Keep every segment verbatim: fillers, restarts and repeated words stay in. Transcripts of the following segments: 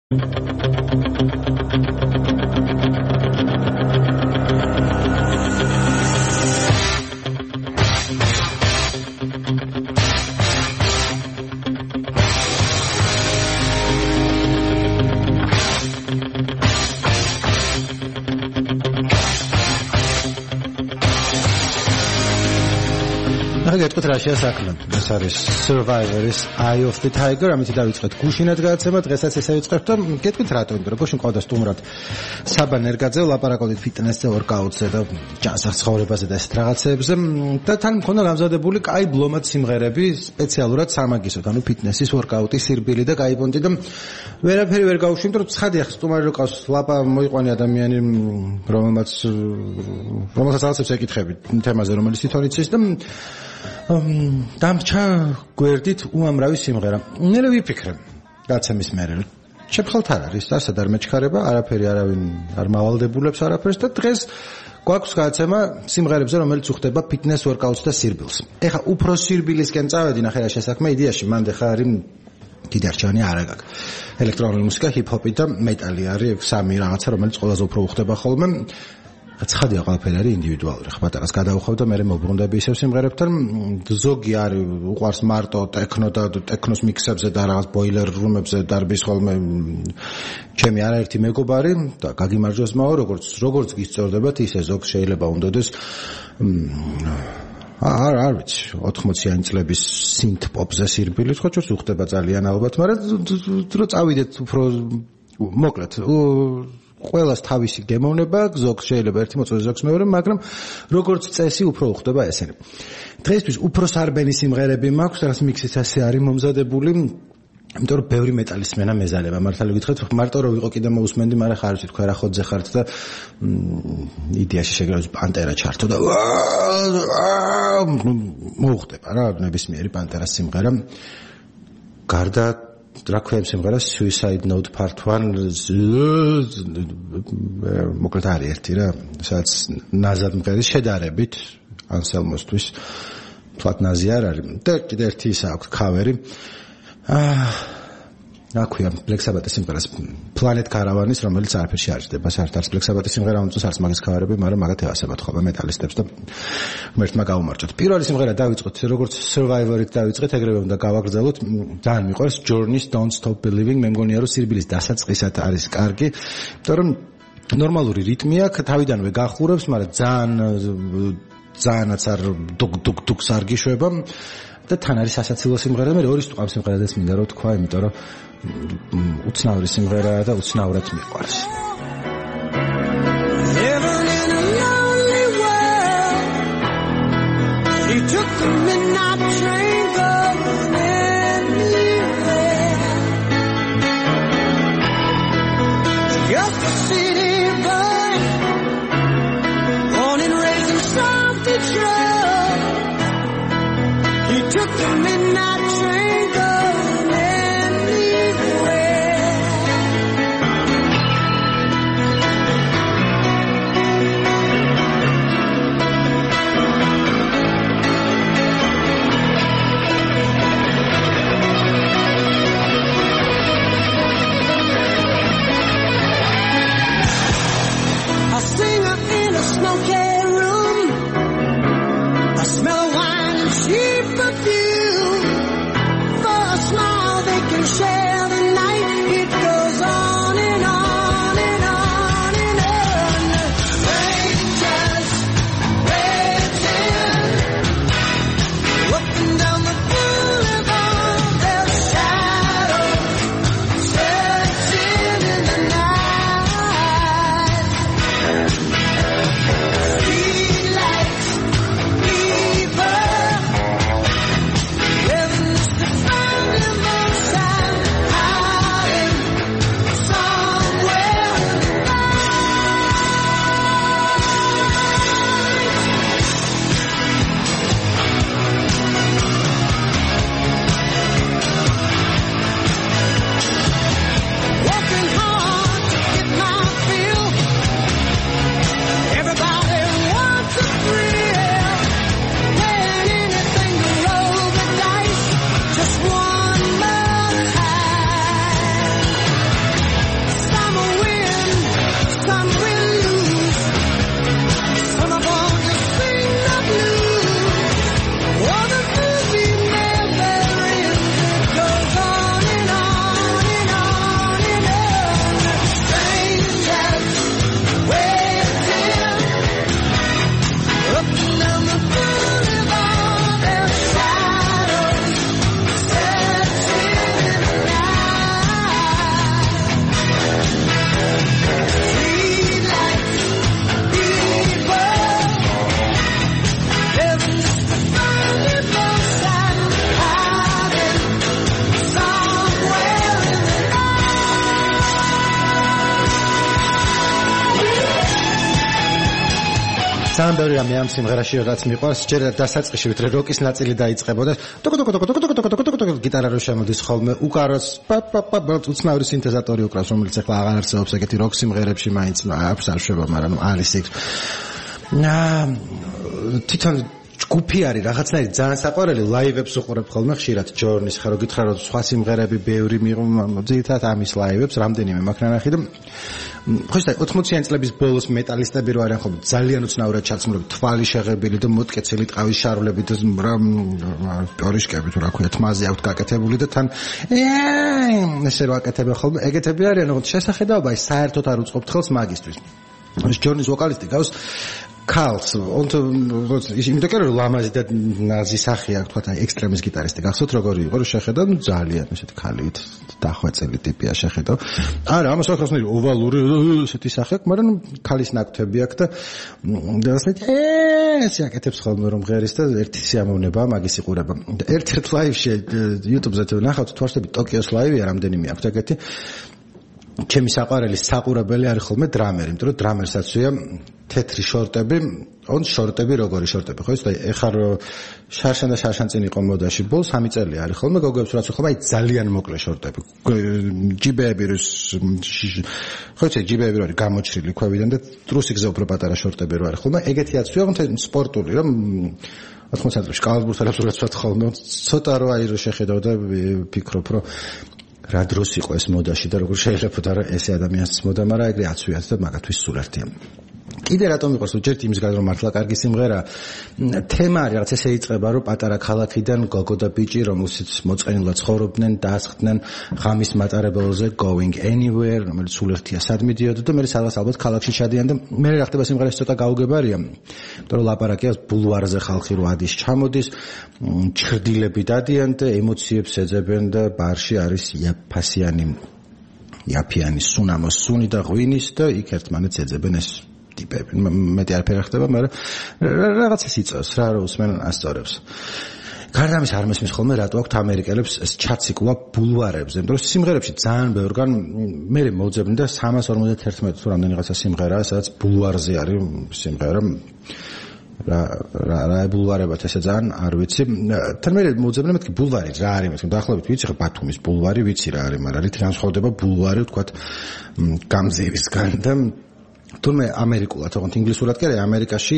გეტყვით რა შეასაქმე. ეს არის Survivor-ის Eye of the Tiger. ამით დავიწყეთ გუშინად გადაცემა, დღესაც ესე ვიწყებთ და გეტყვით რატო, იმიტომ რომ გუშინ ყავდა სტუმრად საბა ნერგაძე, ლაპარაკობდით ფიტნესზე, ვორკაუტზე და ჯანსაღ ცხოვრებაზე და ესეთ რაღაცეებზე და თან მქონდა გამზადებული კაი ბლომად სიმღერები სპეციალურად სამაგისოდ, ანუ ფიტნესის, ვორკაუტის, სირბილი და გაიბონდი და ვერაფერი ვერ გავუშვი, იმიტომ რომ ცხადია სტუმარი რო ყავს ლაპა მოიყვანე ადამიანი, რომელმაც რომელსაც რაღაცებს ეკითხები თემაზე, რომელიც თვითონ იცის და დამჭა გვერდით უამრავი სიმღერა. ნელი ვიფიქრე გაცემის მერე. შეფხალთ არ არის, ასად არ მეჩქარება, არაფერი არავინ არ მავალდებულებს არაფერს და დღეს გვაქვს გაცემა სიმღერებზე, რომელიც უხდება ფიტნეს, ვორკაუტს და სირბილს. ეხა უფრო სირბილისკენ წავედი, ნახე რა შესაქმე იდეაში, მანდ ეხა არის დიდი არჩევანი არ აქვს. ელექტრონული მუსიკა, ჰიპ-ჰოპი და მეტალი არის სამი რაღაცა, რომელიც ყველაზე უფრო უხდება ხოლმე. ცხადია ყველაფერი არის ინდივიდუალური. ხო პატარას გადავუხავ და მე მოვბრუნდები ისევ სიმღერებთან. ზოგი არის უყვარს მარტო ტექნო და ტექნოს მიქსებზე და რაღაც ბოილერ რუმებზე დარბის ხოლმე ჩემი არაერთი მეგობარი და გაგიმარჯოს მაო, როგორც როგორც გისწორდებათ, ისე ზოგს შეიძლება უნდადეს არ არ ვიცი ოთხმოციანი წლების სინთ პოპზე სირბილი ხო ჩვენს უხდება ძალიან ალბათ, მაგრამ რო წავიდეთ უფრო მოკლედ ყველას თავისი გემოვნება, ზოგს შეიძლება ერთი მოწოდოს, ზოგს მეორე, მაგრამ როგორც წესი უფრო უხდება ესენი. დღეისთვის უფრო სარბენი სიმღერები მაქვს, რაც მიქსიც ასე არის მომზადებული, იმიტომ რომ ბევრი მეტალის სმენა მეზარება. მართალი გითხრათ, მარტო რომ ვიყო კიდე მოусმენდი, მაგრამ ხარ ვიცი თქვენ რა ხოძე ხართ და იდეაში შეგროვოს პანტერა ჩართო და მოუხდება რა ნებისმიერი პანტერას სიმღერა. გარდა რა ქვია სიმღერა Suicide Note Part one მოკლედ არის ერთი რა, სადაც ნაზად მღერის შედარებით ანსელმოსთვის თვათ ნაზი არ არის და კიდე ერთი ისა აქვს ქავერი აა რა ქვია Black Sabbath-ის სიმღერას Planet Caravan-ის, რომელიც არაფერში არ ჭდება, საერთოდ არც Black Sabbath-ის სიმღერა უნდა არც მაგის ქავერები, მაგრამ მაგათ ევასებათ ხოლმე მეტალისტებს და ღმერთმა გაუმარჯოთ. პირველი სიმღერა დავიწყოთ, როგორც Survivor-ით დავიწყეთ, ეგრევე უნდა გავაგრძელოთ. ძალიან მიყვარს Journey's Don't Stop Believing, მე მგონია რომ სირბილის დასაწყისად არის კარგი, იმიტომ რომ ნორმალური რიტმი აქვს, თავიდანვე გახურებს, მაგრამ ძალიან ძალიანაც არ დუგ დუგ დუგს არ გიშვება და თან არის სასაცილო სიმღერა. მე ორი სტუყამ სიმღერადაც მინდა რომ თქვა, იმიტომ რომ უცნაური სიმღერაა და უცნაურად მიყვარს. Smell of wine and cheap perfume. ძალიან ბევრი რამე ამ სიმღერაში რაც მიყვარს, ჯერ დასაწყისში ვიტყვი როკის ნაწილი დაიწყებოდა. ტოკ-ტოკ-ტოკ-ტოკ-ტოკ-ტოკ-ტოკ გიტარა რო შემოდის ხოლმე, უკაროს პა-პა-პა უცნაური სინთეზატორი უკრავს, რომელიც ახლა აღარ არსებობს ეგეთი როკ სიმღერებში მაინც აქვს არ შვება, მაგრამ არის იქ. აა თვითონ ჯგუფი არის რაღაცნაირი ძალიან საყვარელი, ლაივებს უყურებ ხოლმე ხშირად ჯორნის, ხარო გითხრა რომ სხვა სიმღერები ბევრი ძირითადად ამის ლაივებს რამდენიმე მაქვს ნანახი და ხო იცი ოთხმოციანი წლების ბოლოს მეტალისტები რო არიან ხოლმე ძალიან უცნაურად ჩაცმული, თვალი შეღებილი და მოტკეცილი ტყავის შარულები და პორიშკები თუ რა ქვია თმაზე აქვთ გაკეთებული და თან ესე რო აკეთებენ ხოლმე ეგეთები არიან, როგორც შესახედაობა ის საერთოდ არ უწყობთ ხელს მაგისტრის. ჯორნის ვოკალისტი გავს Carls, und იმიტომ რომ ლამაზი და ნაზი სახე აქვს, თქვა ექსტრემის გიტარისტი გახსოვთ როგორი იყო, რომ შეხედა, ну ძალიან ესეთი ქალით დახვეწილი ტიპია შეხედა. არა, ამას აქვს ნუ ოვალური ესეთი სახე აქვს, მაგრამ ქალის ნაკვთები აქვს და დასმეთ ეს აკეთებს ხოლმე რომ ღერის და ერთი სიამოვნება მაგის იყურება. ერთ-ერთ ლაივში YouTube-ზე თუ ნახავთ, თვარსები ტოკიოს ლაივია რამდენიმე აქვს ეგეთი. ჩემი საყვარელი საყურებელი არის ხოლმე დრამერი, იმიტომ რომ დრამერსაცვია თეთრი შორტები, on შორტები როგორი შორტები, ხო იცი, ეხარ შარშან და შარშან წინ იყო მოდაში ბოლ სამი წელი არის ხოლმე გოგოებს რაც ხოლმე ძალიან მოკლე შორტები. ჯიბეები როს ხო იცი, ჯიბეები რო არის გამოჩრილი ქვევიდან და ტრუსიკზე უფრო პატარა შორტები რო არის ხოლმე, ეგეთიაცვია თვითონ სპორტული, რომ ოთხმოციან წელს კალათბურთელებს რაც ვთქვათ ხოლმე, ცოტა რო აი რო შეხედავ და ფიქრობ რომ რა დროს იყო ეს მოდაში და როგორ შეიძლება და ესე ადამიანს მოდა, მაგრამ ეგრე აცვიათ და მაგათვის სულ ერთია. კიდე რატომ მიყვარს უჯერთ იმის გაზ რომ მართლა კარგი სიმღერა თემა არის რაღაც ესე იწყება რომ პატარა ქალაქიდან გოგო და ბიჭი რომელსაც მოწყენილად ცხოვრობდნენ დაასხდნენ ღამის მატარებელზე going anywhere რომელიც სულ ერთია სად მიდიოდა და მე სადღაც ალბათ ქალაქში ჩადიან და მე რა ხდება სიმღერაში ცოტა გაუგებარია იმიტომ რომ ლაპარაკია ბულვარზე ხალხი რო ადის ჩამოდის ჩრდილები დადიან და ემოციებს ეძებენ და ბარში არის იაფასიანი იაფიანი სუნამოს სუნი და ღვინის და იქ ერთმანეთს ეძებენ ეს ტიპები. მეტი არაფერი ხდება, მაგრამ რაღაცას იწევს რა რო usmen ასწორებს. გარდა ამის არ მესმის ხოლმე რატო აქვთ ამერიკელებს ეს ჩაციკვა ბულვარებზე, იმიტომ რომ სიმღერებში ძალიან ბევრგან მე მოძებნი და სამას ორმოცდაერთმეტი თუ რამდენი რაღაცა სიმღერაა, სადაც ბულვარზე არის სიმღერა. რა რა რა ბულვარებად ესე ძალიან არ ვიცი. თან მე მოძებნე მეთქი ბულვარი რა არის მეთქი დაახლოებით ვიცი ხო ბათუმის ბულვარი ვიცი რა არის, მაგრამ რითი განსხვავდება ბულვარი ვთქვათ გამზირისგან და თუმე ამერიკულად, თქო ინგლისურად კი არა, ამერიკაში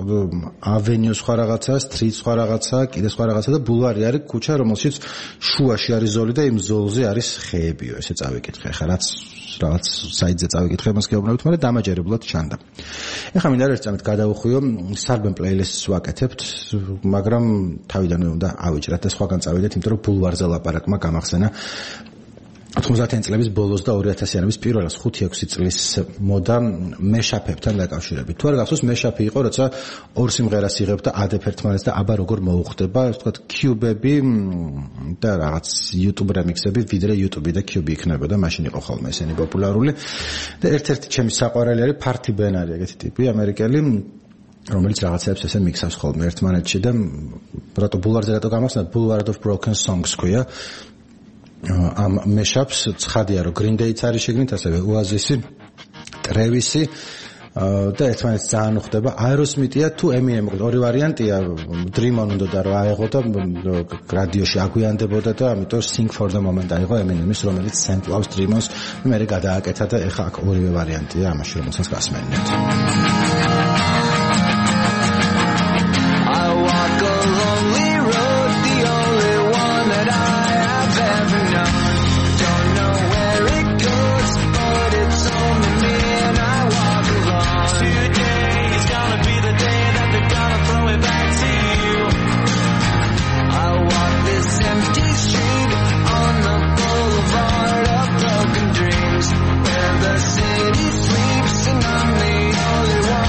ავენიუ სხვა რაღაცა, სტრიტ სხვა რაღაცა, კიდე სხვა რაღაცა და ბულვარი არის ქუჩა, რომელშიც შუაში არის ზოლი და იმ ზოლზე არის ხეებიო, ესე წავიკითხე. ხა რაც რაღაც საიტზე წავიკითხე, მას გეუბნებით, მაგრამ დამაჯერებლად ჩანდა. ეხლა მინდა ერთ წამით გადავუხვიო, სარბენ პლეილისტს ვაკეთებთ, მაგრამ თავიდანვე უნდა ავიჭრათ და სხვაგან წავიდეთ, იმიტომ რომ ბულვარზე ლაპარაკმა გამახსენა ოთხმოცდაათიანი წლების ბოლოს და ორი ათასიანების პირველას ხუთი ექვსი წლის მოდა მეშაფებთან დაკავშირებით. თუ არ გახსოვს, მეშაფი იყო, როცა ორ სიმღერას იღებ და ადებ ერთმანეთს და აბა როგორ მოუხდება, ვთქვათ, კიუბები და რაღაც YouTube რემიქსები, ვიდრე YouTube და კიუბი იქნებოდა, მაშინ იყო ხოლმე ესენი პოპულარული. და ერთ-ერთი ჩემი საყვარელი არის Party Ben არის ეგეთი ტიპი, ამერიკელი, რომელიც რაღაცებს ესე მიქსავს ხოლმე ერთმანეთში და რატო ბულვარზე რატო გამახსენდა, Boulevard of Broken Songs ქვია. ამ მეშაპს ცხადია რომ Green Day-ც არის შეგნით, ასევე Oasis-ი, Travis-ი და ერთმანეთს ძალიან უხდება. Aerosmith-ია თუ Eminem, ორი ვარიანტია, Dream On უნდა რომ აეღო და რადიოში აგვიანდებოდა და ამიტომ Sing for the Moment აიღო Eminem-ის, რომელიც sample-ავს Dream On-ს, მე გადააკეთა და ეხა აქ ორივე ვარიანტია ამაში, რომელსაც გასმენთ. The city sleeps and I'm the only one.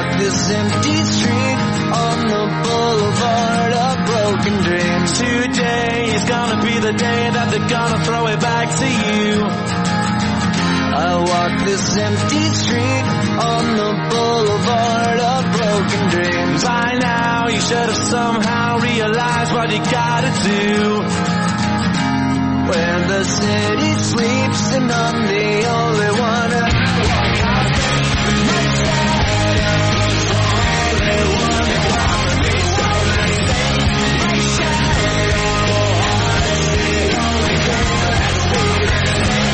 walk this empty street on the boulevard of broken dreams. Today is gonna be the day that they're gonna throw it back to you. I walk this empty street on the boulevard of broken dreams. By now you should have somehow realized what you gotta do. When the city sleeps and I'm the only one who walk out in my shadows. Only one who walks me so my shadow. I'm the only girl that's feeling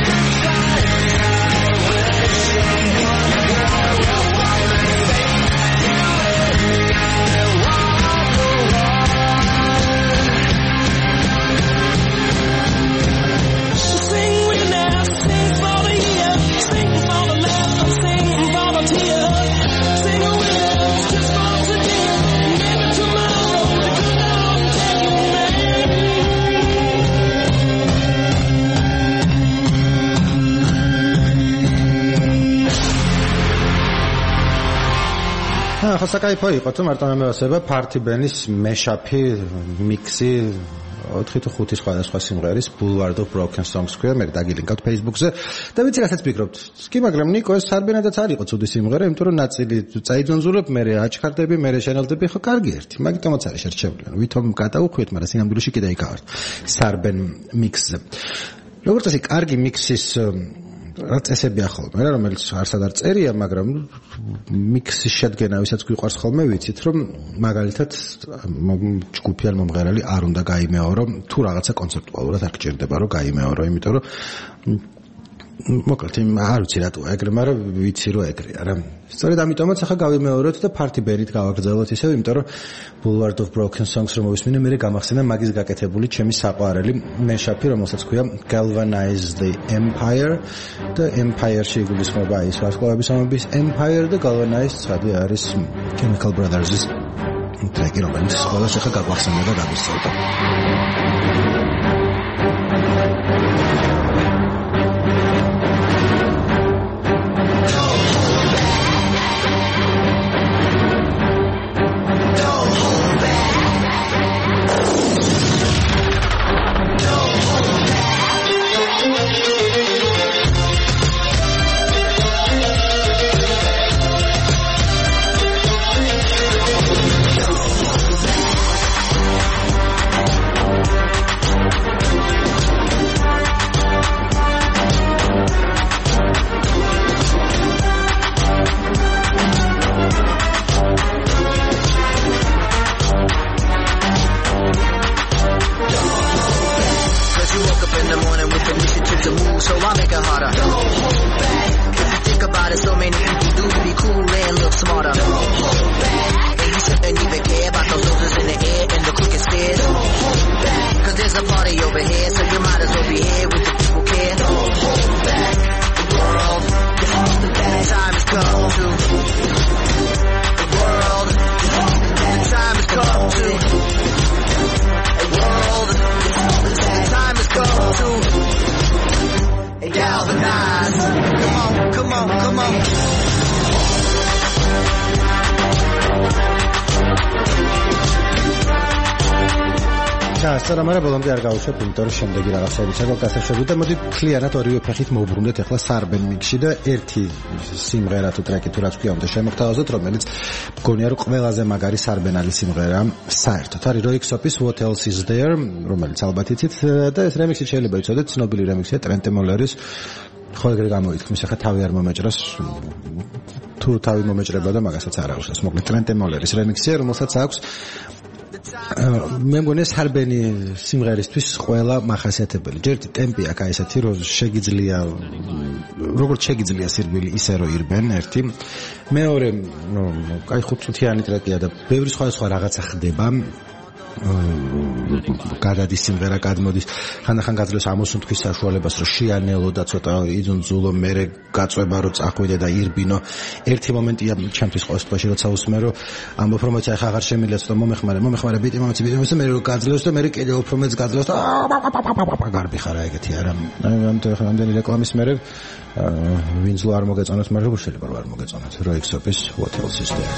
ხოსა кайფო იყო თუ მარტო მემეოსება party band-ის mashup-ი, mix-ი ოთხი თუ ხუთი სხვადასხვა სიმღერის Boulevard of Broken Songs ქვია, მე დაგილინკავთ Facebook-ზე და ვიცი რასაც ფიქრობთ. კი, მაგრამ ნიკო ეს სარბენადაც არ იყო ცუდი სიმღერა, იმიტომ რომ ნაწილი წაიძონზურებ, მე აჩქარდები, მე შენელდები, ხო კარგი ერთი. მაგიტომაც არის შერჩეული. ვითომ გადაუხვიეთ, მაგრამ სინამდვილეში კიდე იქავართ სარბენ mix-ზე. როგორც ასე კარგი mix-ის რაც ესები ახალმე რა რომელიც არსად არ წერია, მაგრამ მიქსის შედგენა ვისაც გვიყვარს ხოლმე ვიცით რომ მაგალითად ჯგუფი ან მომღერალი არ უნდა გაიმეორო თუ რაღაცა კონცეპტუალურად არ გჭირდება რომ გაიმეორო, იმიტომ რომ მოკლედ არ ვიცი რატო ეგრე, მაგრამ ვიცი რომ ეგრეა რა. სწორედ ამიტომაც ახლა გავიმეოროთ და party band-ით გავაგრძელოთ ისევ, იმიტომ რომ Boulevard of Broken Songs რომ მოვისმინე, მე გამახსენდა მაგის გაკეთებული ჩემი საყვარელი mashup-ი, რომელსაც ქვია Galvanize the Empire და Empire-ში იგულისხმება ის ვარსკვლავების ამბის Empire და Galvanize ცხადი არის Chemical Brothers-ის ტრეკი, რომელიც ყველას ახლა გაგვახსენდა და გავისწავლდა. მაგრამ ბოლომდე არ გავუშვებ, იმიტომ რომ შემდეგი რაღაცებიც აქვს გასაშვები და მოდი ქლიანად ორივე ფეხით მოვბრუნდეთ ახლა სარბენ მიქში და ერთი სიმღერა თუ ტრეკი თუ რაც ქვია უნდა შემოგთავაზოთ, რომელიც მგონია რომ ყველაზე მაგარი სარბენალი სიმღერა საერთოდ არის Roixopis What Else Is There, რომელიც ალბათ იცით და ეს რემიქსი შეიძლება იცოდეთ, ცნობილი რემიქსია Trent Molleris. ხო ეგრე გამოითქმის, ახლა თავი არ მომეჭრას, თუ თავი მომეჭრება და მაგასაც არ აუშვას. მოკლედ Trent Molleris რემიქსია, რომელსაც აქვს მე მგონია სარბენი სიმღერისთვის ყველა მახასიათებელი. ჯერთი ტემპი აქვს აი ესეთი, რომ შეგიძლია როგორც შეგიძლია სირბილი ისე რომ ირბენ ერთი. მეორე, ну, აი ხუთწუთიანი ტრეკია და ბევრი სხვადასხვა რაღაცა ხდება. გადადის სიმღერა გადმოდის ხანდახან გაძლევს ამოსუნ თქვის საშუალებას რომ შეანელო და ცოტა იძუნძულო მერე გაწვება რომ წახვიდე და ირბინო ერთი მომენტია ჩემთვის ყოველ შემთხვევაში როცა usme რომ ამბობ რომ მოიცა ხა აღარ შემიძლია ცოტა მომეხმარე მომეხმარე ბიტი მომეცი ბიტი მომეცი მე რომ გაძლევს და მე კიდე უფრო მეც გაძლევს და გარბი ხარა ეგეთი არა ამიტომ ხანდელი რეკლამის მერე ვინც არ მოგეწონოს მაგრამ როგორ შეიძლება რომ არ მოგეწონოთ როექსოპის what else is there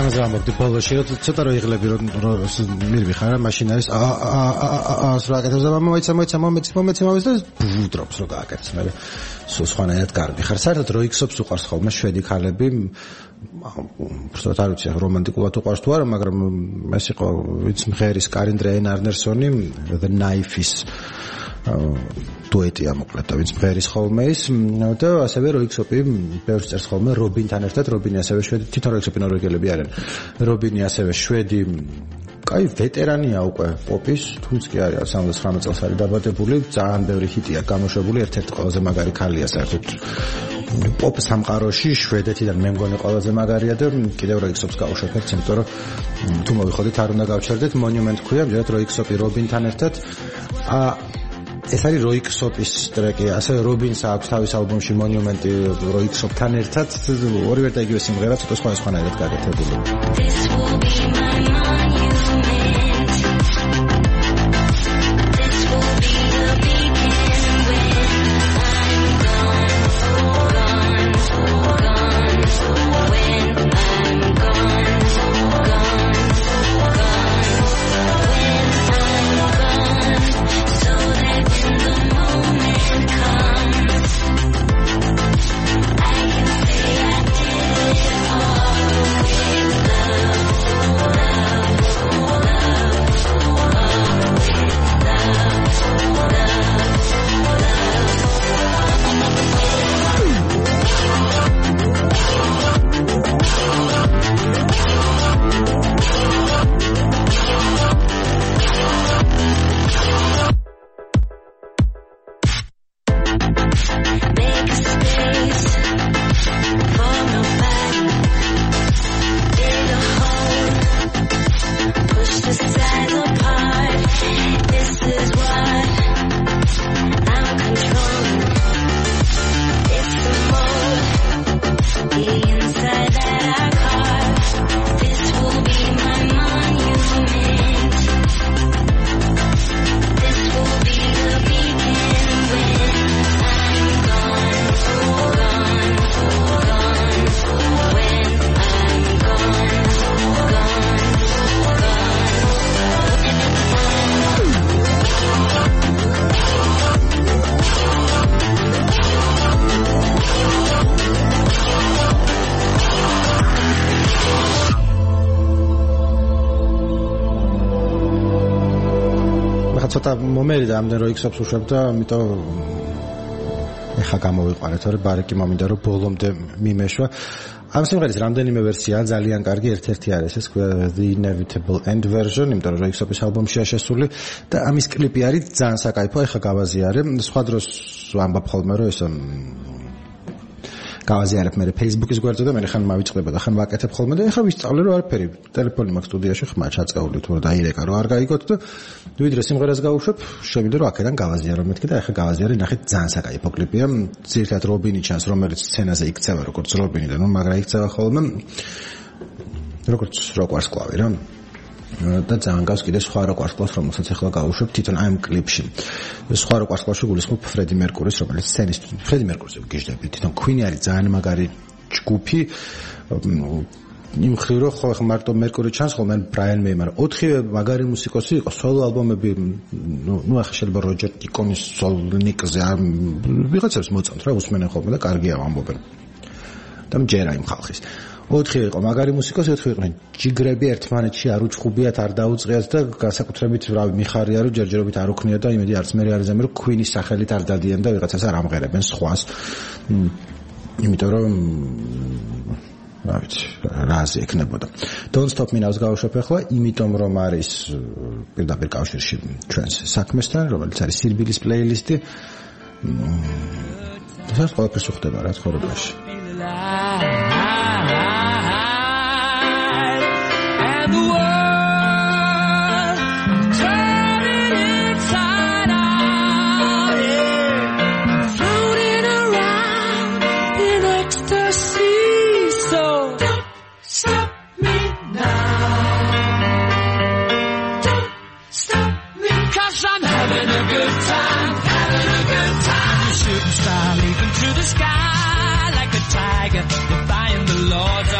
ამაზე ამბობდი ბოლოში, რომ ცოტა რო იღლები რომ მირვიხარ რა, მაშინ არის ა ა ა ასე რა გაკეთებს და მოიცა მოიცა მომეცი მომეცი მომეცი და ბუდრობს რო გააკეთებს, მე სულ სხვანაირად კარგი ხარ. საერთოდ რო იქსობს უყარს ხოლმე შვედი ქალები, უბრალოდ არ ვიცი რომანტიკულად უყარს თუ არა, მაგრამ ეს იყო ვინც მღერის კარინ დრეინ არნერსონი, The Knife-ის дуეტია მოკლედ და ვინც მღერის ხოლმე ის და ასევე როიქსოპი ბევრს წერს ხოლმე რობინთან ერთად, რობინი ასევე შვედი, თვითონ როიქსოპი ნორვეგიელები არიან. რობინი ასევე შვედი, კაი ვეტერანია უკვე პოპის, თუნდაც კი არის სამოცდათვრამეტ წელს არის დაბადებული, ძალიან ბევრი ჰიტია გამოშვებული, ერთ-ერთი ყველაზე მაგარი ქალია საერთოდ პოპ სამყაროში, შვედეთიდან მე მგონი ყველაზე მაგარია და კიდევ როიქსოპს გავუშვებთ, იმიტომ რომ თუ მოვიხოდით არ უნდა გავჩერდეთ, მონუმენტ ქვია, მჯერად როიქსოპი რობინთან ერთად. ა ეს არის როიქსოპის ტრეკი, ასევე რობინს აქვს თავის ალბომში მონუმენტი როიქსოპთან ერთად, ორივე და იგივე სიმღერა ცოტა სხვადასხვანაირად გაკეთებული. ცოტა მომერი და ამდენ როიქსოპს უშვებ და ამიტომ ეხა გამოვიყვანეთ, რომ ბარეკი მომინდა რომ ბოლომდე მიმეშვა. ამ სიმღერის რამდენიმე ვერსია ძალიან კარგი, ერთ-ერთი არის ეს The Inevitable End version, იმიტომ რომ როიქსოპის ალბომშია შესული და ამის კლიპი არის ძალიან საკაიფო, ეხა გავაზიარე. სხვა დროს ვამბობ ხოლმე რომ ესო გავაზიარებ მე Facebook-ის გვერდზე და მე ხან მავიწყდება და ხან ვაკეთებ ხოლმე და ეხლა ვისწავლე რომ არაფერი ტელეფონი მაქვს სტუდიაში ხმა ჩაწყეული თუ და აირეკა რომ არ გაიგოთ და ვიდრე სიმღერას გავუშვებ შევიდე რომ აქედან გავაზიარო მეთქი და ეხლა გავაზიარე ნახეთ ძალიან საკაიფო კლიპია ძირითადად რობინი ჩანს რომელიც სცენაზე იქცევა როგორც რობინი და ნუ მაგრა იქცევა ხოლმე როგორც როკვარსკლავი რა და ძალიან გავს კიდე სხვა როკვარსკლავს რომელსაც ეხლა გავუშვებ თვითონ ამ კლიპში სხვა როკვარსკლავში გულისხმობ ფრედი მერკურის რომელიც სცენის ფრედი მერკურზე ვგიჟდები თვითონ ქვინი არის ძალიან მაგარი ჯგუფი იმ ხრივ რომ ხო ახლა მარტო მერკური ჩანს ხოლმე ბრაიან მეი მაგრამ ოთხივე მაგარი მუსიკოსი იყო სოლო ალბომები ნუ ნუ ახლა შეიძლება როჯერ დიკონის სოლნიკზე ვიღაცებს მოწონთ რა უსმენენ ხოლმე და კარგია ამბობენ და მჯერა იმ ხალხის ოთხივე იყო მაგარი მუსიკოსი ოთხივე იყვნენ ჯიგრები ერთმანეთში არ უჩხუბიათ არ დაუწყიათ და განსაკუთრებით რავი მიხარია რომ ჯერჯერობით არ უქნიათ და იმედი არც მე არ იზამე რომ ქვინის სახელით არ დადიან და ვიღაცას არ ამღერებენ სხვას იმიტომ რომ რა ვიცი რაზე ეკნებოდა Don't Stop Me Now-ს გავუშვებ ახლა იმიტომ რომ არის პირდაპირ კავშირში ჩვენს საქმესთან რომელიც არის სირბილის პლეილისტი და ყველაფერს უხდება რა ცხოვრებაში And the world turning inside out, yeah. Floating around in ecstasy. So don't stop me now. Don't stop me, 'cause I'm having a good time, having a good time. Shooting star leaping to the sky like a tiger, defying the laws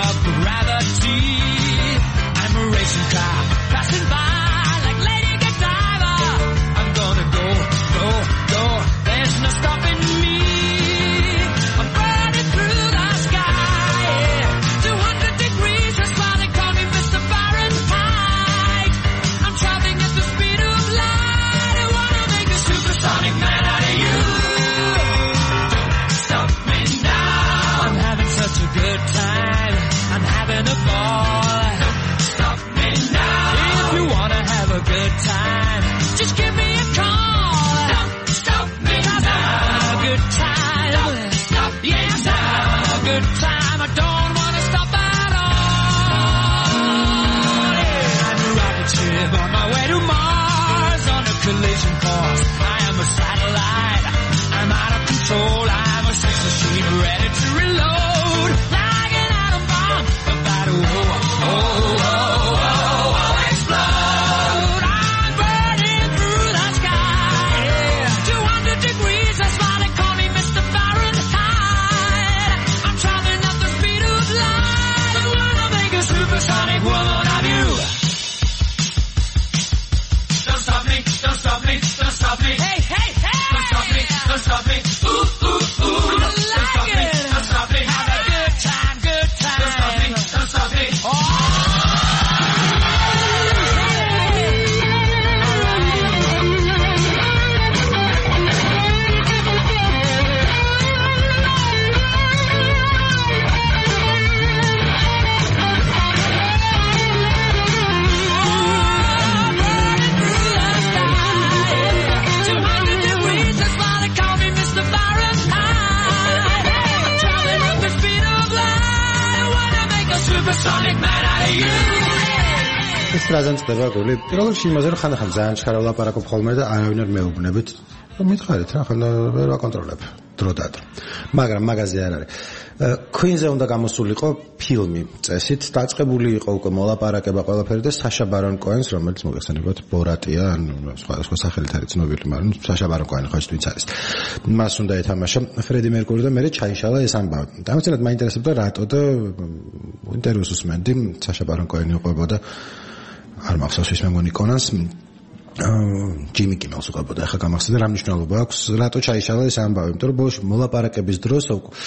ready to reload like an atom bomb about to oh, oh, oh, oh, oh, explode. I'm burning through the sky, yeah. two hundred degrees, that's why they call me Mister Fahrenheit. I'm traveling at the speed of light. I wanna make a supersonic woman of you. Don't stop me, don't stop me, don't stop me. Hey, hey, hey! Don't stop me, don't stop me. Ooh, ooh, ooh. I like don't stop it. Me, don't stop me. Have a good time, good time. Don't stop me, don't stop me. Oh! ეს რაზან წდება გული? პირველ რიგში იმაზე რომ ხანდახან ძალიან ჩქარა ვლაპარაკობ ხოლმე და არავინ არ მეუბნებით. მითხარით რა, ხანდა ვერ ვაკონტროლებ დრო და დრო. მაგრამ მაგაზე არ არის. Queen-ზე უნდა გამოსულიყო ფილმი წესით, დაწყებული იყო უკვე მოლაპარაკება ყველაფერი და Sacha Baron Cohen-ს, რომელიც მოგეხსენებათ ბორატია, ანუ სხვადასხვა სახელით არის ცნობილი, მაგრამ Sacha Baron Cohen ხო ის არის. მას უნდა ეთამაშა Freddie Mercury და მე ჩაიშალა ეს ამბავი. დამცინად მაინტერესებდა რატო და ინტერვიუს უსმენდი, Sacha Baron Cohen-ი უყვებოდა არ მახსოვს ის მე მგონი Conan-ს ჯიმი კიმელს უყვებოდა, ახლა გამახსენდა რა მნიშვნელობა აქვს, რატო ჩაიშალა ეს ამბავი, იმიტომ რომ ბოლოს მოლაპარაკების დროს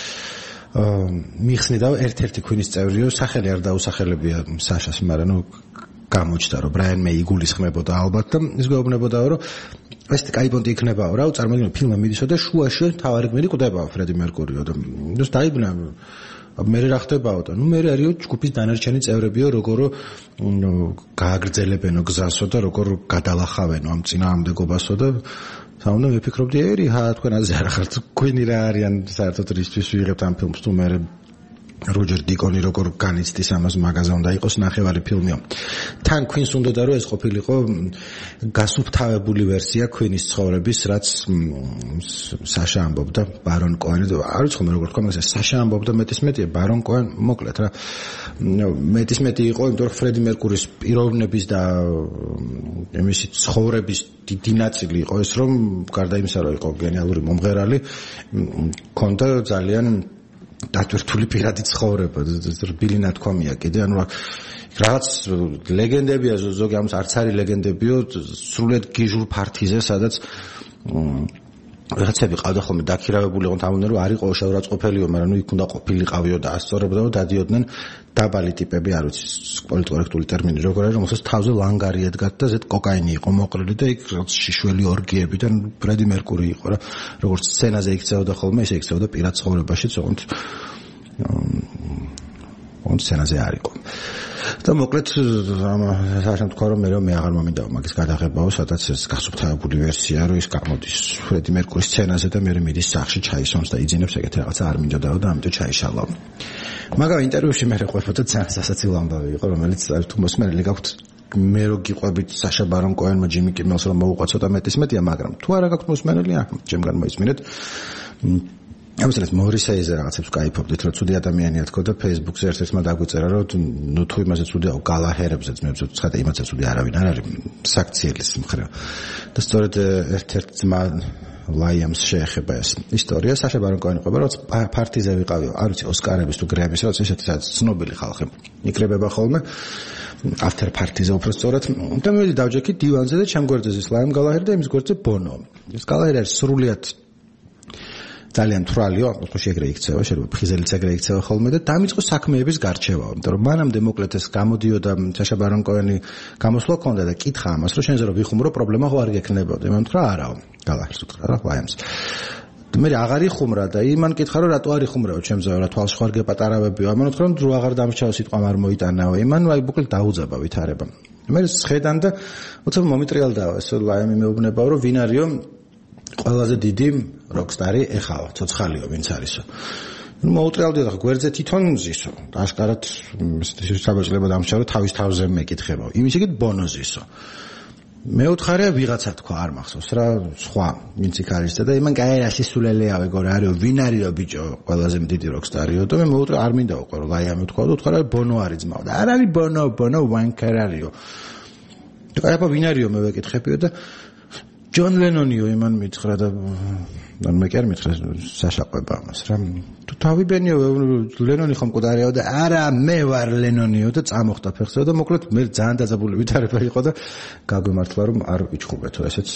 მიხსნიდა ერთ-ერთი Queen-ის წევრიო, სახელი არ დაუსახელებია Sasha-ს, მაგრამ ნუ გამოჩნდა რომ Brian May იგულისხმებოდა ალბათ და ის გვეუბნებოდაო რომ ეს კაი პონტი იქნებაო რა, წარმოგიდგენთ ფილმი მიდისო და შუაში თავარი გმირი კვდებაო Freddie Mercury-ო და ის დაიბნა მე რა ხდებაო და ნუ მე არისო ჯგუფის დანარჩენი წევრებიო როგორ გააგრძელებენო გზასო და როგორ გადალახავენო ამ წინააღმდეგობასო და საუნდა ვიფიქრობდი ერი ჰა თქვენ აზე არ ხართ Queen-ი რა არიან საერთოდ რისთვის ვიღებთ ამ ფილმს თუ მე როჯერ დიკონი როგორ განიცდის ამას მაგაზე უნდა იყოს ნახევარი ფილმიო. თან Queen-ს უნდა რომ ეს ყოფილიყო გასუფთავებული ვერსია Queen-ის ცხოვრების, რაც Sasha ამბობდა Baron Cohen-ი, არ ვიცი ხომ როგორ თქვა, მაგრამ Sasha ამბობდა მეტის მეტია Baron Cohen, მოკლედ რა. მეტის მეტი იყო, იმიტომ რომ Freddie Mercury-ის პიროვნების და იმისი ცხოვრების დიდი ნაწილი იყო ეს, რომ გარდა იმისა, რომ იყო გენიალური მომღერალი, ქონდა ძალიან დატვირთული პირადი ცხოვრება, რბილი ნათქვამია კიდე, ანუ რაღაც ლეგენდებია, ზოგი ამას არც არის ლეგენდებიო, სრულიად გიჟურ ფართიზე, სადაც რაღაცები ყავდა ხოლმე დაქირავებული იყო, თამუნდა რომ არ იყო შეურაცხყოფელიო, მაგრამ ნუ იქ უნდა ყოფილიყავიო და ასწორებდაო, დადიოდნენ დაბალი ტიპები, არ ვიცი, პოლიტკორექტული ტერმინი როგორ არის, რომელსაც თავზე ლანგარი ედგათ და ზედ კოკაინი იყო მოყრილი და იქ რაღაც შიშველი ორგიები და Freddie Mercury იყო რა, როგორც სცენაზე იქცეოდა ხოლმე, ისე იქცეოდა პირად ცხოვრებაშიც, ოღონდ ოღონდ სცენაზე არ იყო. და მოკლედ საშემ თქვა რომ მე რომ მე აღარ მომინდაო მაგის გადაღებაო, სადაც ეს გასუფთავებული ვერსია რო ის გამოდის Freddie Mercury-ის სცენაზე და მე მიდის სახში ჩაისვამს და იძინებს ეგეთი რაღაცა არ მინდოდაო და ამიტომ ჩაიშალავ. მაგრამ ინტერვიუში მე ყვებოდა ძალიან სასაცილო ამბავი იყო, რომელიც თუ მოსმენელი გაქვთ მე რო გიყვებით Sacha Baron Cohen-მა Jimmy Kimmel-ს რომ მოუყვა ცოტა მეტის მეტია, მაგრამ თუ არა გაქვთ მოსმენელი, აქ ჩემგან მოისმინეთ. ამას მორისეიზე რაღაცებს კაიფობდით, რომ ცუდი ადამიანია თქო და Facebook-ზე ერთ-ერთმა დაგვიწერა, რომ ნუ თუ იმაზე ცუდიაო გალაჰერებზეც მე ვცხოვრობ, იმასაც ცუდი არავინ არ არის საქციელის მხრივ. და სწორედ ერთ-ერთ ძმა Liams შეეხება ეს ისტორია. Sacha Baron Cohen-ი ყובה, რომ პარტიზე ვიყავიო, არ ვიცი, ოსკარების თუ გრემის, რაც ესეთი ცნობილი ხალხი იკრებება ხოლმე. after party-ზე უფრო სწორად. და მე დავჯექი დივანზე და ჩემ გვერდზე ის Liam Gallagher და იმის გვერდზე Bono. ეს Gallagher არის სრულიად ძალიან თვალიო, ატმოსფეროში ეგრე იქცევა, შეიძლება ფხიზელიც ეგრე იქცევა ხოლმე და დამიწყო საქმეების გარჩევა, იმიტომ რომ მანამდე მოკლედ ეს გამოდიოდა Sacha Baron Cohen-ი გამოსვლა ჰქონდა და კითხა ამას, რომ შენზე რო ვიხუმრო, პრობლემა ხო არ გექნებოდა. იმან თქვა არაო, Gallagher-ს უთხრა რა Liams. მე აღარ იხუმრა და იმან კითხა რომ რატო არ იხუმრაო ჩემზე, რა თვალს ხარ გეპატარავებიო. ამან უთხრა რომ დრო აღარ დამრჩაო, სიტყვა არ მოიტანაო. იმან აი მოკლედ დაუძაბა ვითარება. მე შეხედან და უცებ მომიტრიალდაო ეს Liam-ი მეუბნებაო რომ ვინ არისო ყველაზე დიდი როკსტარი ეხავა, ცოცხალიო ვინც არისო. ნუ მოუტრიალდიო და გვერდზე თვითონ ზისო. აშკარად საბჭოება დამრჩა რომ თავის თავზე მეკითხებაო. იმის იქით ბონოზისო. მეუთხარია ვიღაცა თქვა არ მახსოვს რა სხვა ვინც იქ არის და იმან გაერა სისულელეა ვეგორ არისო ვინ არისო ბიჭო ყველაზე დიდი როკსტარიო და მე მეუთხარ არ მინდა უყო რომ აი ამე თქვა და თქვა რა ბონო არის ძმაო და არ არის ბონო ბონო ვანკარ არისო და აბა ვინ არისო მე ვეკითხებიო და ჯონ ლენონიო იმან მითხრა და და მე კი არ მითხრა საშაყვება ამას რა თუ თავიბენიო ლენონი ხომ მკვდარიო და არა მე ვარ ლენონიო და წამოხდა ფეხსა და მოკლედ მე ძალიან დაძაბული ვითარება იყო და გაგვიმართლა რომ არ ვიჩხუბეთო ესეც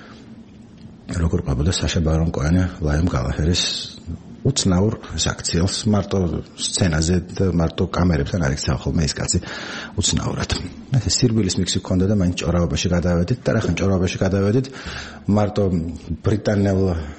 როგორ ყვებოდა საშა ბარონ კოენი ლაიმ გალაჰერის უცნაურ აქციელს მარტო სცენაზე და მარტო კამერებთან არ იქცა ხოლმე ეს კაცი უცნაურად ეს სირბილის მიქსი ქონდა და მაინც ჭორავობაში გადავედით და რახან ჭორავობაში გადავედით მარტო ბრიტანელ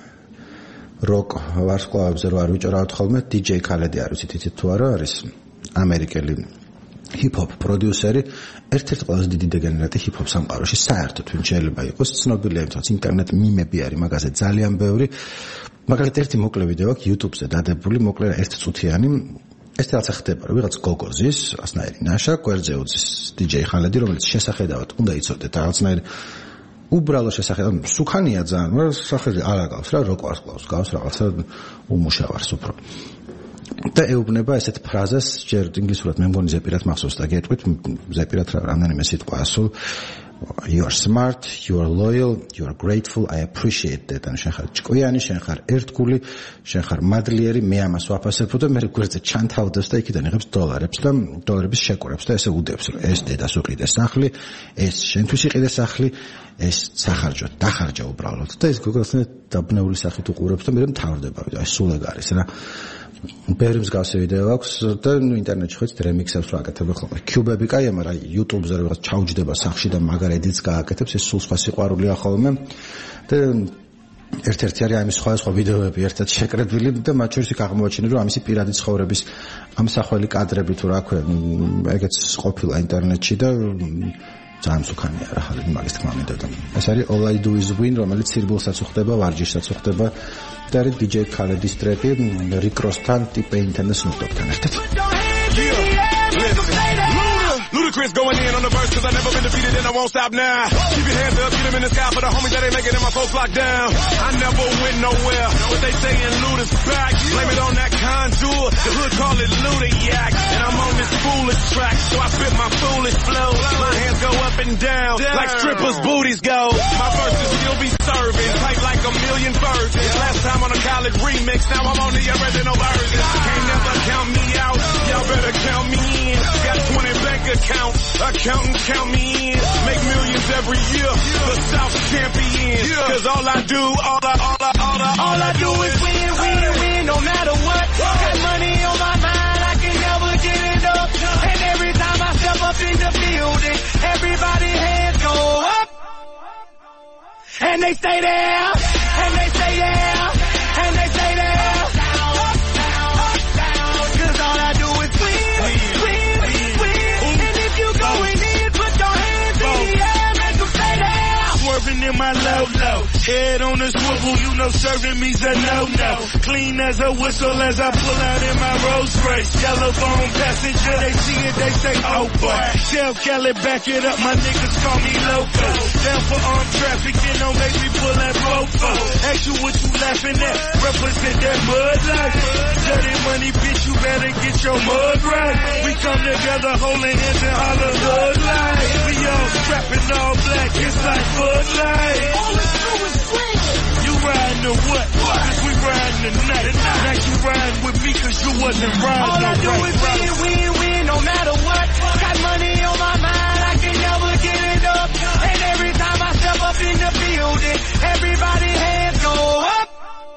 როკ ვარსკვლავებზე რო არ ვიჭორავთ ხოლმე დიჯეი ქალედი არის იცით თუ არა არის ამერიკელი ჰიპ-ჰოპ პროდიუსერი ერთ-ერთი ყველაზე დიდი დეგენერატი ჰიპ-ჰოპ სამყაროში საერთოდ ვინ შეიძლება იყოს ცნობილია თორემ ინტერნეტ მიმები არის მაგაზე ძალიან ბევრი მაგალითად ერთი მოკლე ვიდეო აქვს YouTube-ზე დადებული მოკლე ერთ წუთიანი ეს რაღაცა ხდება რომ ვიღაც გოგოზის ასნაირი ნაშა გვერდზე უძის დიჯეი ხალედი რომელიც შესახედავად უნდა იცოდეთ რაღაცნაირი უბრალო შესახედავად სუქანია ძალიან მაგრამ სახელი არ აგავს რა როკვარს ყავს გავს რაღაცა უმუშავარს უფრო და ეუბნება ესეთ ფრაზას ჯერ ინგლისურად მე მგონი ზეპირად მახსოვს და გეტყვით ზეპირად რამდენიმე სიტყვა ასულ you are smart, you are loyal, you are grateful, I appreciate that. ან შენ ხარ ჭკვიანი, შენ ხარ ერთგული, შენ ხარ მადლიერი, მე ამას ვაფასებ და მე გვერდზე ჩანთავდებს და იქიდან იღებს დოლარებს და დოლარების შეკურებს და ესე უდევს რომ ეს დედას უყიდე სახლი, ეს შენთვის იყიდე სახლი, ეს სახარჯო, დახარჯა უბრალოდ და ეს გოგოსნე დაბნეული სახით უყურებს და მე მთავრდება ვიდეო, აი სულ ეგ არის რა. ბევრი მსგავსი ვიდეო აქვს და ნუ ინტერნეტში ხედავთ რემიქსებს რა აკეთებენ ხოლმე. კიუბები კაია, მაგრამ YouTube-ზე რაღაც ჩაუჯდება სახში და მაგარ ედიტს გააკეთებს, ეს სულ სხვა სიყვარულია ხოლმე. და ერთ-ერთი არის ამის სხვა სხვა ვიდეოები ერთად შეკრებილი და მათ შორის იქ აღმოაჩინე რომ ამისი პირადი ცხოვრების ამსახველი კადრები თუ რა ქვია, ეგეც ყოფილა ინტერნეტში და ძალიან მსუქანია რა ხალხი მაგის თქმა მინდა და ეს არის All I Do Is Win, რომელიც სირბილსაც უხდება, ვარჯიშსაც უხდება და არის დიჯეი ქალედის ტრეკი რიკ როსთან, ტიპეინთან და სნუპ დოგთან ერთად. Ludacris going in on the verse cause I never been defeated and I won't stop now. Keep your hands up, get them in the sky for the homies that ain't making it, my folks locked down. I never went nowhere, but they saying Luda's back. Blame it on that contour, the hood call it Ludayak. And I'm on this foolish track, so I spit my foolish flow. My hands go up and down, like strippers' booties go. My verses still be serving, tight like a million virgins. Last time on a college remix, now I'm on the original version. Can't never count me out, y'all better count me in. Got twenty bank accounts, accountants count me in. Make millions every year, the South champion. Cause all I do, all I, all I, all I, all I do is win, win, win, no matter what. Got money on my mind, I can never get it up. And every time I step up in the building, everybody hands go up. And they stay there, and they stay there, and they stay there. Up, down, up, down, cause all I do is win, win, win. And if you going in, put your hands in the air, make them stay there. Swerving in my low-low, head on the swivel, you know serving me's a no-no. Clean as a whistle as I pull out in my Rolls Royce. Yellow bone passenger, they see it, they say, oh boy. Tell Kelly back it up, my niggas call me loco. Down for armed trafficking, don't make me pull that fofo. Ask you what you laughing at, represent that mud life. Dirty money, bitch, you better get your mud right. We come together holding hands and holler hood life. We all strapping all black, it's like Bud Light. All it's do is win. You riding to what? Cause we riding tonight. Now you riding with me cause you wasn't riding. All I do right, is win, win, win, no matter what. Got money on my mind, I can never get it up. And every time I step up in the building, everybody hands go up.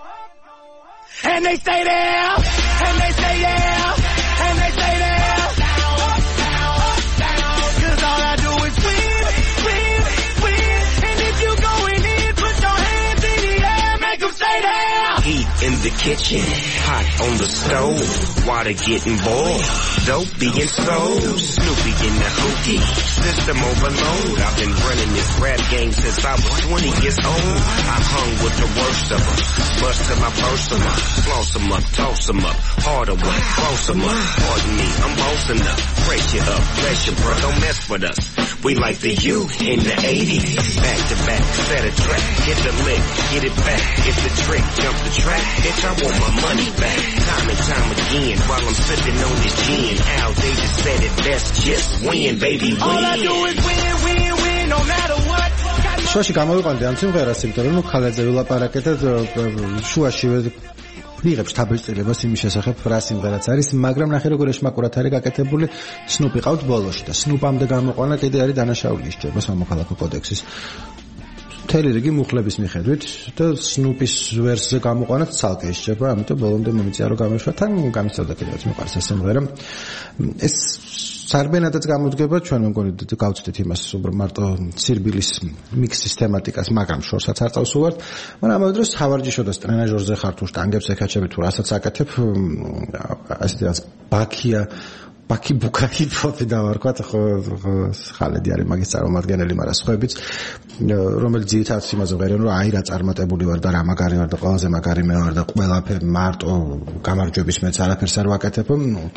And they stay there, and they stay there, and they stay there. Up, down, up, down, cause all I do is win, win, win. And if you going in, put your hands in the air, make them stay there. Heat in the kitchen, hot on the stove, water getting boiled. dope being sold. Snoopy in the hookie, system overload. I've been running this rap game since I was twenty years old. I hung with the worst of them, bust till I burst them up, floss them up, toss them up, harder one, close them up. Pardon me, I'm bossing up, brace you up, bless you, bro, don't mess with us. We like the U in the eighties, back to back, set a track, hit the lick, get it back, hit the trick, jump the track, bitch, I want my money back, time and time again, while I'm sipping on this gin. Al Davis said it best, just win, baby, win. All I do is win, win, win, no matter what. შუაში გამოვიყვანდი ამ სიმღერას, იმიტომ რომ ხალხზე ვილაპარაკეთ და შუაში ვიღებს თაბეჭდილებას იმის შესახებ რა სიმღერაც არის, მაგრამ ნახე როგორ ეშმაკურად არის გაკეთებული. სნუპი ყავთ ბოლოში და სნუპამდე გამოყვანა კიდე არის დანაშაული ისჯება სამოქალაქო კოდექსის მთელი რიგი მუხლების მიხედვით და სნუპის ვერსზე გამოყვანაც ცალკე ისჯება, ამიტომ ბოლომდე მომიწია რომ გამეშვა, თან გამისწავდა კიდევაც მიყვარს ეს სიმღერა. ეს სარბენადაც გამოდგება, ჩვენ მეგონი გავწვდით იმას, რომ მარტო ცირბილის მიქსის თემატიკას, მაგრამ შორსაც არ წავსულვართ. მაგრამ ამავე დროს სავარჯიშო და ტრენაჟორზე ხარ თუ შტანგებს ეკაჩები თუ რასაც აკეთებ, ასეთაც ბაქია ბაკი ბუკაკი პროფი დავარქვათ, ხო ხალედი არის მაგის წარმომადგენელი, მაგრამ სხვაებიც, რომელიც ძირითადად იმაზე ვღერიან, რომ აი რა წარმატებული ვარ და რა მაგარი ვარ და ყველაზე მაგარი მე ვარ და ყველაფერი მარტო გამარჯვების მეც არაფერს არ ვაკეთებ.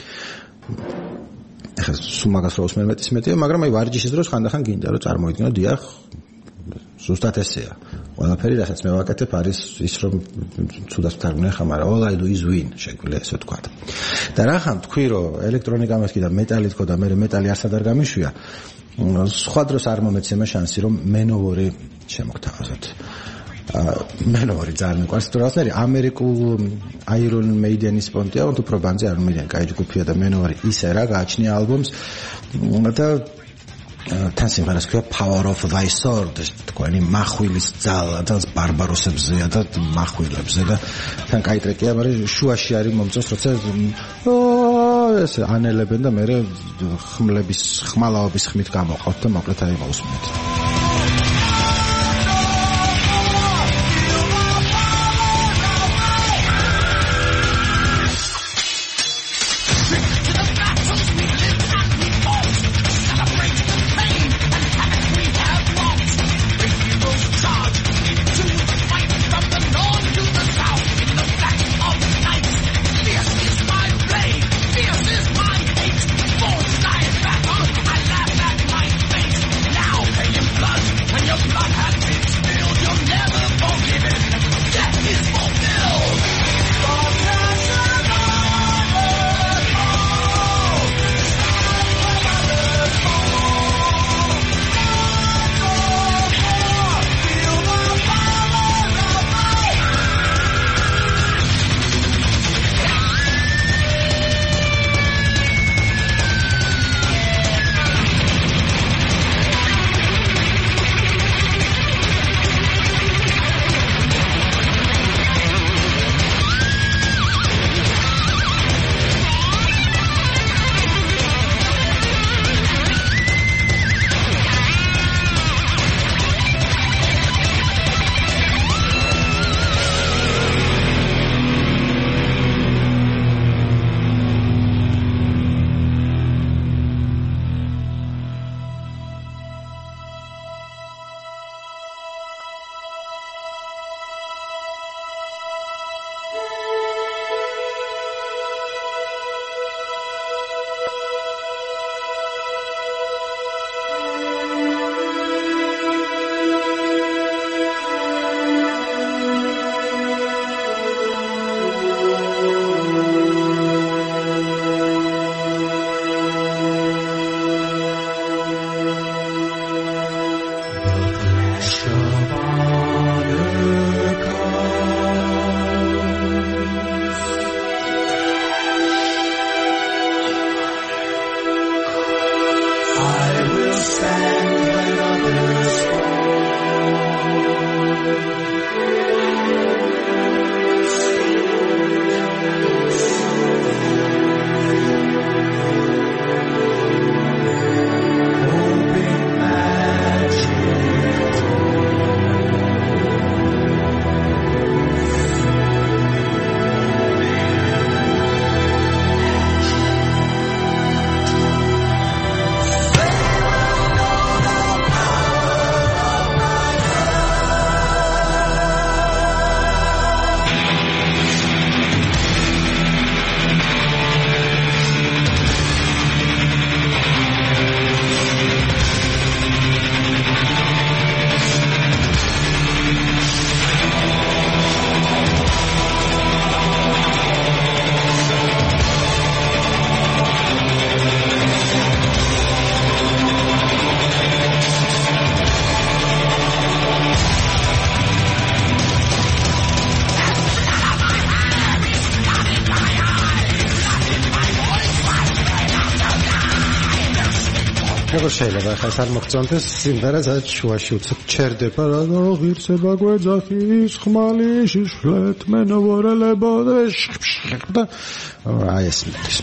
ეხლა სულ მაგას როს მე მეტის მეტია, მაგრამ აი ვარჯიშის დროს ხანდახან გინდა რომ წარმოიდგინო, დიახ, ზუსტად ესეა. ყველაფერი რასაც მე ვაკეთებ არის ის რომ ცუდად ვთარგმნე ხა, მაგრამ all I do is win, შეგვიძლია ესე ვთქვათ. და რა ხან თქვი რომ ელექტრონიკა მას კიდე მეტალი თქო და მე მეტალი არსად არ გამიშვია, სხვა დროს არ მომეცემა შანსი რომ მენოვორი შემოგთავაზოთ. მენოვორი ძალიან მიყვარს, თუ რაღაცნაირი ამერიკულ Iron Maiden-ის პონტია, თუ პრობანზე Iron Maiden კაი ჯგუფია და მენოვორი ისე რა გააჩნია ალბომს და თან სიმღერას ქვია Power of Thy Sword, თქვენი מחვილის ძალა და ბარბაროსებზეა და מחვილებზე და თან კაი ტრეკია, მაგრამ შუაში არის მომწონს, როცა ეს ანელებენ და მე ხმლების ხმალაობის ხმით გამოყავთ და მოკლედ აი მოусმინეთ. Now paying blood. როგორ შეიძლება ხა ეს არ მოგწონდეს სიმღერა სადაც შუაში უცებ ჩერდება რა ღირსება გვეძახის ხმალი შიშვლეთ მენოვორელებო და აი ეს ის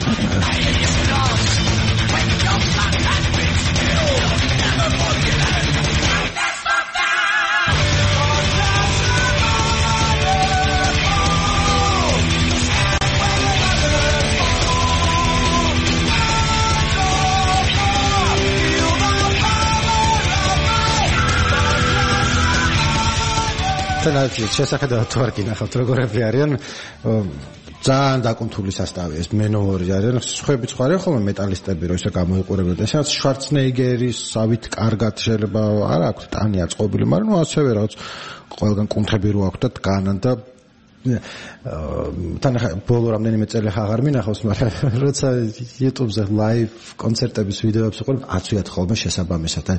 თანაც შესაძლოა თუ არ გინახავთ როგორები არიან ძალიან დაკუნთული სასტავი ეს მენოვორი არიან სხვები სხვა არიან ხოლმე მეტალისტები რომ ისე გამოიყურებოდნენ ესეც შვარცნეგერის ავით კარგად შეიძლება არ აქვს ტანი აწყობილი მაგრამ ნუ ასევე რაღაც ყველგან კუნთები რო აქვს და დგანან და თან ბოლო რამდენიმე წელი აღარ მინახავს მაგრამ როცა YouTube-ზე live კონცერტების ვიდეოებს უყურებ აცვიათ ხოლმე შესაბამისად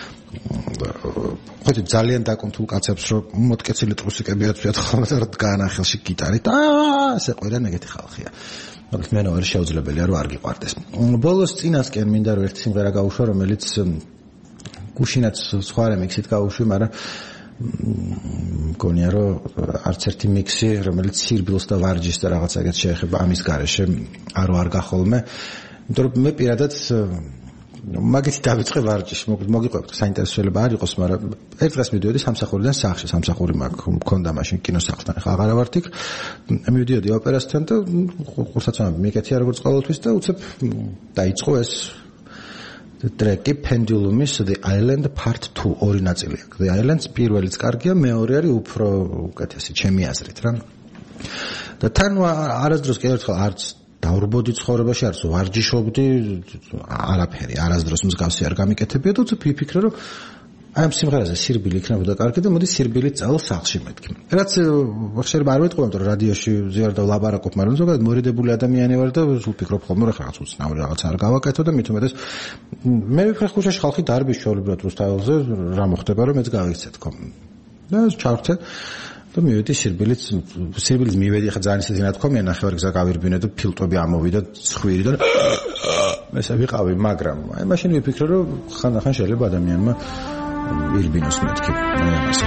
ხო ძალიან დაკუნთულ კაცებს რომ მოტკეცილი ტრუსიკები აცვიათ ხოლმე და განახელში გიტარით აა ესე ყველან ეგეთი ხალხია მაგრამ მენოვერი შეუძლებელია რომ არ გიყვარდეს ბოლოს წინასკენ მინდა რომ ერთი სიმღერა გავუშვა რომელიც გუშინაც სხვა რემიქსით გავუშვი მაგრამ მგონია რომ არც ერთი მიქსი რომელიც სირბილს და ვარჯიშს და რაღაცა ეგეთ შეეხება ამის გარეშე არ ვარ გახოლმე იმიტომ რომ მე პირადად მაგით დავიწყე ვარჯიში მოგიყვებთ საინტერესოება არ იყოს მაგრამ ერთ დღეს მივიდოდი სამსახურიდან სახლში სამსახური მქონდა მაშინ კინოსახლთან ხა აღარა ვარ თიქ მივიდოდი ოპერასთან და ყურსაცმლები მიკეთია როგორც ყოველთვის და უცებ დაიწყო ეს ტრეკი Pendulum-ის The Island Part two ორი ნაწილი აქვს The Islands პირველიც კარგია მეორე არის უფრო უკეთესი ჩემი აზრით რა და თან არასდროს კი ერთხელ არც დავრბოდი ცხოვრებაში არც ვარჯიშობდი არაფერი არასდროს მსგავსი არ გამიკეთებია და უცებ ვიფიქრე რომ აი ამ სიმღერაზე სირბილი იქნებოდა კარგი და მოდი სირბილით წავალ სახლში მეთქი რაც შეიძლება არ ვეთყობ რომ რადიოში ზიარ და ვლაბარაკობ მაგრამ ზოგადად მორიდებული ადამიანი ვარ და ვფიქრობ ხოლმე რომ რაღაც უცნაური რაღაც არ გავაკეთო და მით უმეტეს მე ვიფიქრე ხუშაში ხალხი დარბის შოულებრივად რუსთაველზე რა მოხდება რომ მეც გავიქცე თქო და ჩავხცე და მივედი სირბილით სირბილით მივედი ხა ძალიან ისეთი ნათქვამია ნახევარი გზა გავირბინე და ფილტვები ამოვიდა ცხვირი და ესე ვიყავი მაგრამ აი მაშინ ვიფიქრე რომ ხანდახან შეიძლება ადამიანმა ირბინოს მეთქი აი ამასე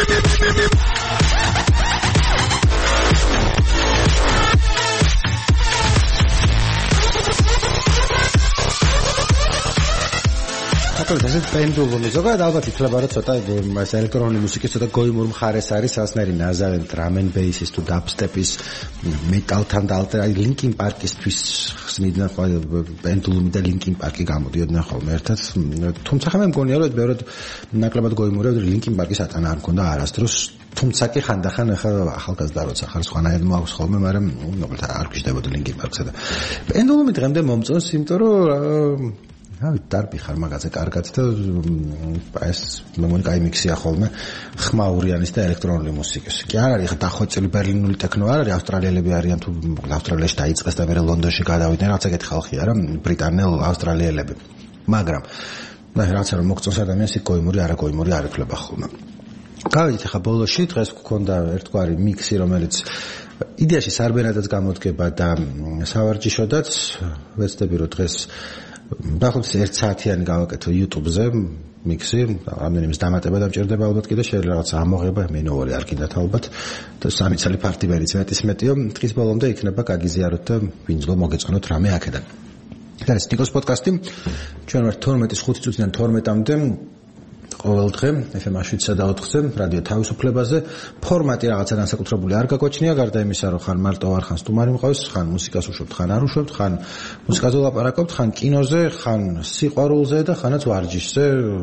ეს პენდულუმი ზოგადად ალბათ ითვლება რომ ცოტა ეს ელექტრონული მუსიკის ცოტა გოიმურ მხარეს არის ასნერი ნაზავენ drum and bass-ის თუ dubstep-ის მეტალთან და ალტერნატივ ლინკინ პარკისთვის ხსნიდნენ პენდულუმი და ლინკინ პარკი გამოდიოდნენ ხოლმე ერთად თუმცა მე მგონია რომ ბევრად ნაკლებად გოიმურია ლინკინ პარკის ატანა არ მქონდა არასდროს თუმცა კი ხანდახან ახლა ახალგაზრდა როცა ხარ სხვანაირად მოაქვს ხოლმე მაგრამ ნუ არ გიждდებოდა ლინკინ პარკსა და პენდულუმი დღემდე მომწონს იმიტომ რომ ავი დარბი ხარ მაგაზე კარგად და ეს მომონი კაი მიქსია ხოლმე ხმაურიანის და ელექტრონული მუსიკის. კი არ არის ხა დახვეწილი ბერლინული ტექნო არ არის ავსტრალიელები არიან თუ ავსტრალიაში დაიწყეს და მერე ლონდონში გადავიდნენ რაც ეგეთი ხალხია რა ბრიტანელ ავსტრალიელები. მაგრამ და რაც არ მოგწონს ადამიანს იქ გოიმური არა გოიმური არ ეთქლება ხოლმე. გავიდით ხა ბოლოში დღეს გქონდა ერთგვარი მიქსი რომელიც იდეაში სარბენადაც გამოდგება და სავარჯიშოდაც ვეცდები რომ დღეს დაახლოებით ერთ საათიანი გავაკეთო YouTube-ზე მიქსი, რამდენიმე დამატება დამჭირდება ალბათ კიდე შეიძლება რაღაც ამოღება მინოვარი არ კიდათ ალბათ და სამი წელი ფარტივერიც მეტის მეტიო დღის ბოლომდე იქნება გაგიზიაროთ და ვინძლო მოგეწყნოთ რამე აქედან. და ეს ნიკოს პოდკასტი ჩვენ ვართ თორმეტის ხუთი წუთიდან თორმეტამდე ყოველ დღე ეფ ემ შვიდსა და ოთხზე რადიო თავისუფლებაზე ფორმატი რაღაცა განსაკუთრებული არ გაგვაჩნია გარდა იმისა რომ ხან მარტო არ ხან სტუმარი მყავს ხან მუსიკას უშვებთ ხან არ უშვებთ ხან მუსიკაზე ვლაპარაკობთ ხან კინოზე ხან სიყვარულზე და ხანაც ვარჯიშზე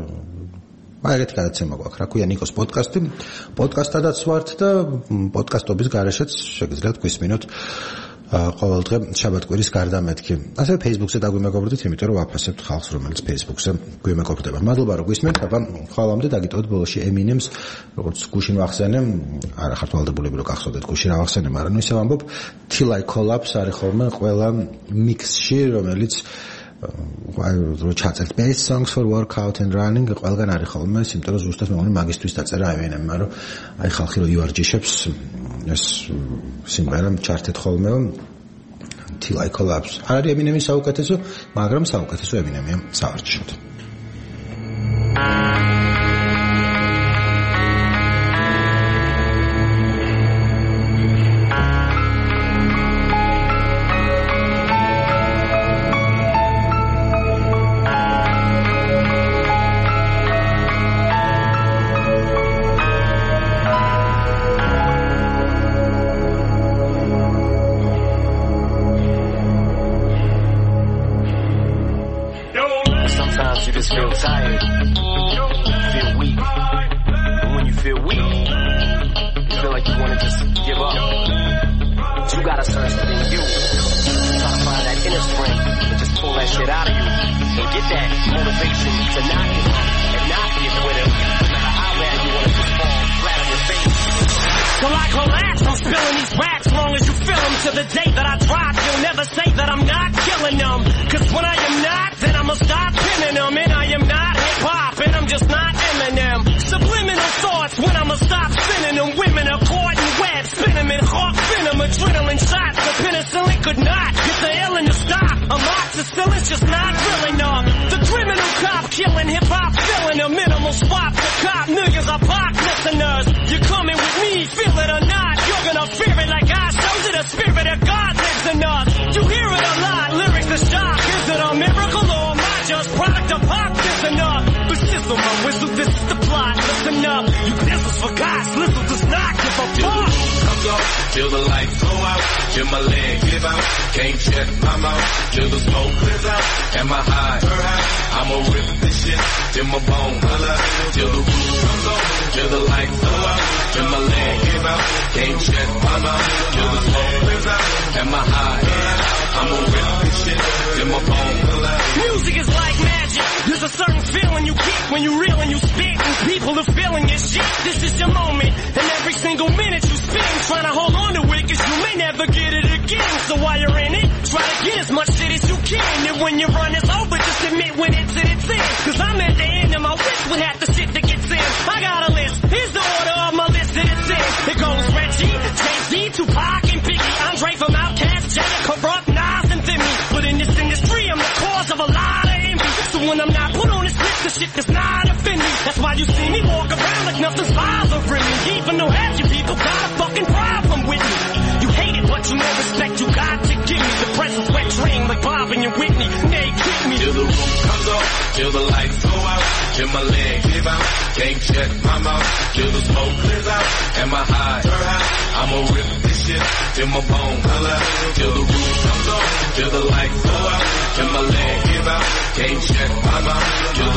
მაგეთი გადაცემა გვაქვს რა ქვია ნიკოს პოდკასტი პოდკასტადაც ვართ და პოდკასტობის გარეშეც შეგიძლიათ გვისმინოთ ყოველ დღე შაბათ-კვირის გარდა მეთქი. ასევე Facebook-ზე დაგვიმეგობრდით, იმიტომ რომ ვაფასებთ ხალხს, რომელიც Facebook-ზე გვიმეგობრდება. მადლობა რომ გვისმენთ, აბა ხვალამდე დაგიტოვოთ ბოლოში Eminem-ს, როგორც გუშინ ვახსენე, არა ხართ ვალდებულები რომ გახსოვდეთ გუშინ რა ვახსენე, მაგრამ ისე ვამბობ, Till I Collapse არის ხოლმე ყველა mix-ში, რომელიც აი რო ჩაწერთ best songs for workout and running ყველგან არის ხოლმე, იმიტომ რომ ზუსტად მე მგონი მაგისტვის დაწერა Eminem-მა, რომ აი ხალხი რო ივარჯიშებს ეს სიმღერა ჩართეთ ხოლმე Till I Collapse. არ არის Eminem-ის საუკეთესო, მაგრამ საუკეთესო Eminem-ია სავარჯიშოდ. Till the lights go out, till my leg give out. Can't shut my mouth till the smoke clears out. Am I high? I'ma rip this shit till my bone holla. Till the roof comes on, till the lights go out, till my leg give out. Can't shut my mouth till the smoke clears out. Am I high? I'ma rip this shit till my bone holla. Music is like magic. There's a certain feeling you get when you reel and you spit, and people are feeling your shit. This is your moment, and every single minute you spend trying to hold on to it, cause you may never get it again. So while you're in it, try to get as much shit as you can. And when your run is over, just admit when it's in its end. Cause I'm at the end of my wish with half the shit that gets in. I got a list, here's the order of my list that it's in. It goes Reggie, Jay-Z, Tupac, and Biggie, Andre from Outkast, Jack, Corrupt, Nas, and Thimmy. But in this industry, I'm the cause of a lot of envy. So when I'm not put on this list, the shit does not offend me. That's why you see me walk around like nothing's bothering me. till the lights go out, till my leg give out. Can't shut my mouth till the smoke clears out. Am I high? I'ma rip this shit till my bone color, till the roof comes on, till the lights go out, till my leg give out. Can't shut my mouth till